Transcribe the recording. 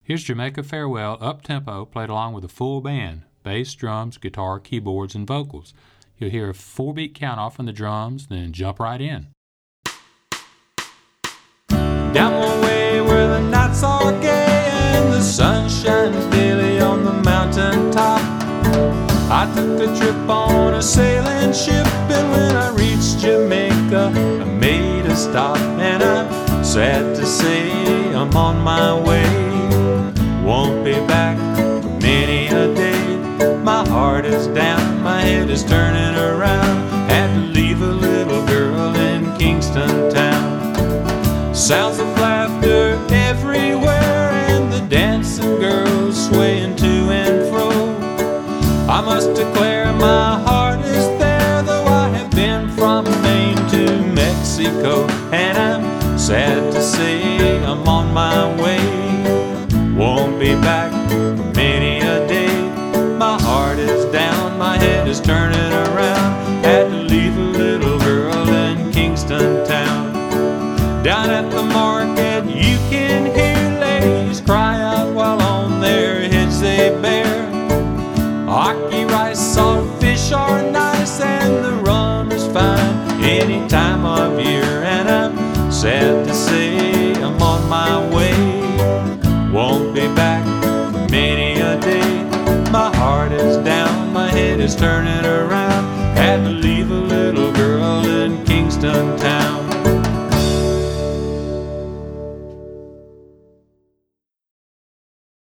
Here's Jamaica Farewell up-tempo played along with a full band, bass, drums, guitar, keyboards, and vocals. You'll hear a 4-beat count-off on the drums, then jump right in. Down one way where the nights are gay and the sun shines daily on the mountain top, I took a trip on a sailing ship, and when I reached Jamaica, I made a stop. And I'm sad to say I'm on my way, won't be back for many a day. My heart is down, my head is turning around, had to leave a little girl in Kingston town. Sounds of laughter everywhere, and the dancing girls swaying to and fro. I must declare my heart is there, though I have been from Maine to Mexico. And I'm sad to say I'm on my way, won't be back for many a day. My heart is down, my head is turning around, had to leave a little girl in Kingston town. Down at the market you can hear ladies cry out while on their heads they bear. Ackee rice, salt fish are nice, and the rum is fine any time of year. And I'm sad to say I'm on my way, won't be back for many a day. My heart is down, my head is turning around,